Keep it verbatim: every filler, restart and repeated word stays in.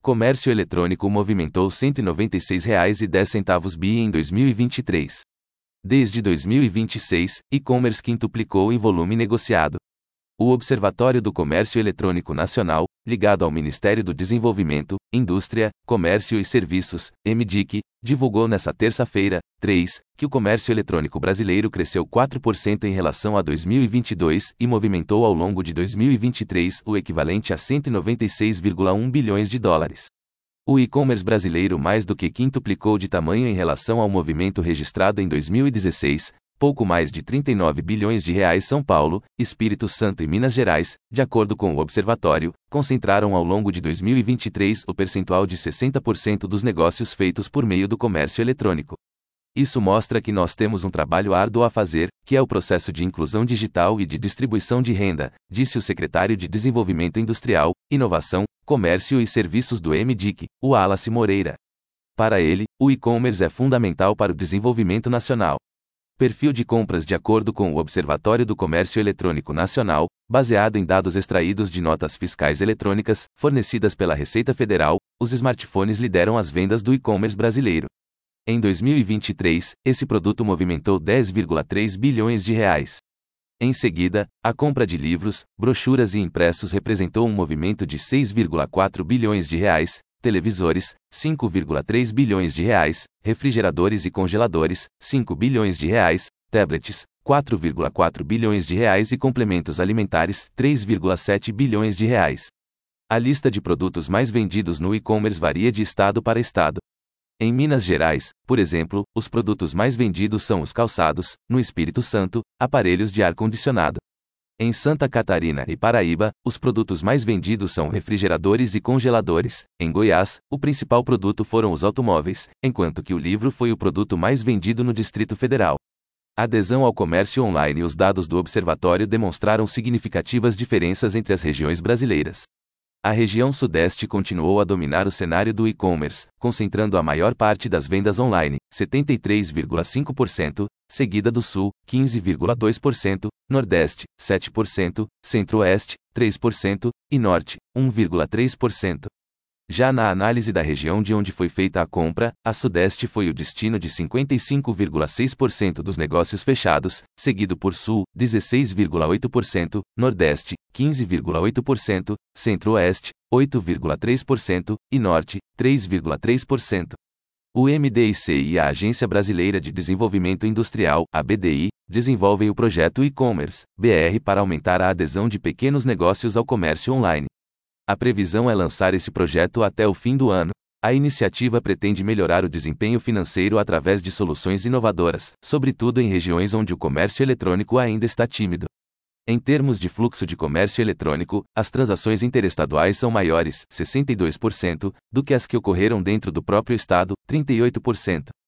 Comércio eletrônico movimentou cento e noventa e seis reais e dez centavos bi em dois mil e vinte e três. Desde dois mil e vinte e seis, e-commerce quintuplicou em volume negociado. O Observatório do Comércio Eletrônico Nacional, ligado ao Ministério do Desenvolvimento, Indústria, Comércio e Serviços, M D I C, divulgou nesta terça-feira, três, que o comércio eletrônico brasileiro cresceu quatro por cento em relação a dois mil e vinte e dois e movimentou ao longo de dois mil e vinte e três o equivalente a cento e noventa e seis vírgula um bilhões de dólares. O e-commerce brasileiro mais do que quintuplicou de tamanho em relação ao movimento registrado em dois mil e dezesseis, pouco mais de trinta e nove bilhões de reais. São Paulo, Espírito Santo e Minas Gerais, de acordo com o observatório, concentraram ao longo de dois mil e vinte e três o percentual de sessenta por cento dos negócios feitos por meio do comércio eletrônico. Isso mostra que nós temos um trabalho árduo a fazer, que é o processo de inclusão digital e de distribuição de renda, disse o secretário de Desenvolvimento Industrial, Inovação, Comércio e Serviços do M D I C, o Wallace Moreira. Para ele, o e-commerce é fundamental para o desenvolvimento nacional. Perfil de compras. De acordo com o Observatório do Comércio Eletrônico Nacional, baseado em dados extraídos de notas fiscais eletrônicas, fornecidas pela Receita Federal, os smartphones lideram as vendas do e-commerce brasileiro. Em dois mil e vinte e três, esse produto movimentou dez vírgula três bilhões de reais. Em seguida, a compra de livros, brochuras e impressos representou um movimento de seis vírgula quatro bilhões de reais, televisores, cinco vírgula três bilhões de reais, refrigeradores e congeladores, cinco bilhões de reais, tablets, quatro vírgula quatro bilhões de reais e complementos alimentares, três vírgula sete bilhões de reais. A lista de produtos mais vendidos no e-commerce varia de estado para estado. Em Minas Gerais, por exemplo, os produtos mais vendidos são os calçados, no Espírito Santo, aparelhos de ar-condicionado. Em Santa Catarina e Paraíba, os produtos mais vendidos são refrigeradores e congeladores. Em Goiás, o principal produto foram os automóveis, enquanto que o livro foi o produto mais vendido no Distrito Federal. Adesão ao comércio online. Os dados do observatório demonstraram significativas diferenças entre as regiões brasileiras. A região Sudeste continuou a dominar o cenário do e-commerce, concentrando a maior parte das vendas online, setenta e três vírgula cinco por cento, seguida do Sul, quinze vírgula dois por cento, Nordeste, sete por cento, Centro-Oeste, três por cento, e Norte, um vírgula três por cento. Já na análise da região de onde foi feita a compra, a Sudeste foi o destino de cinquenta e cinco vírgula seis por cento dos negócios fechados, seguido por Sul, dezesseis vírgula oito por cento, Nordeste, quinze vírgula oito por cento, Centro-Oeste, oito vírgula três por cento, e Norte, três vírgula três por cento. O M D I C e a Agência Brasileira de Desenvolvimento Industrial, a B D I, desenvolvem o projeto e-commerce, B R, para aumentar a adesão de pequenos negócios ao comércio online. A previsão é lançar esse projeto até o fim do ano. A iniciativa pretende melhorar o desempenho financeiro através de soluções inovadoras, sobretudo em regiões onde o comércio eletrônico ainda está tímido. Em termos de fluxo de comércio eletrônico, as transações interestaduais são maiores, sessenta e dois por cento, do que as que ocorreram dentro do próprio estado, trinta e oito por cento.